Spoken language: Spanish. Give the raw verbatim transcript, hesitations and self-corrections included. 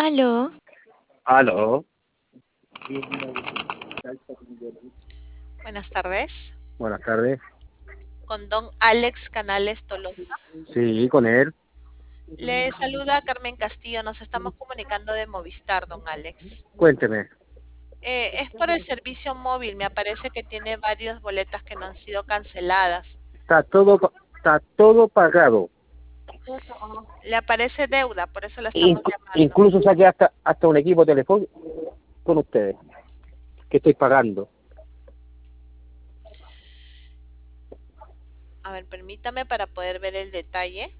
Aló, Aló, Buenas tardes, buenas tardes. con don Alex Canales Tolosa. Sí, con él. Le saluda Carmen Castillo, nos estamos comunicando de Movistar, don Alex. Cuénteme. Eh, es por el servicio móvil, me aparece que tiene varias boletas que no han sido canceladas. Está todo, pa- está todo pagado. Le aparece deuda, por eso la estamos Inc- llamando. incluso saqué hasta, hasta un equipo telefónico con ustedes, que estoy pagando. A ver, permítame para poder ver el detalle.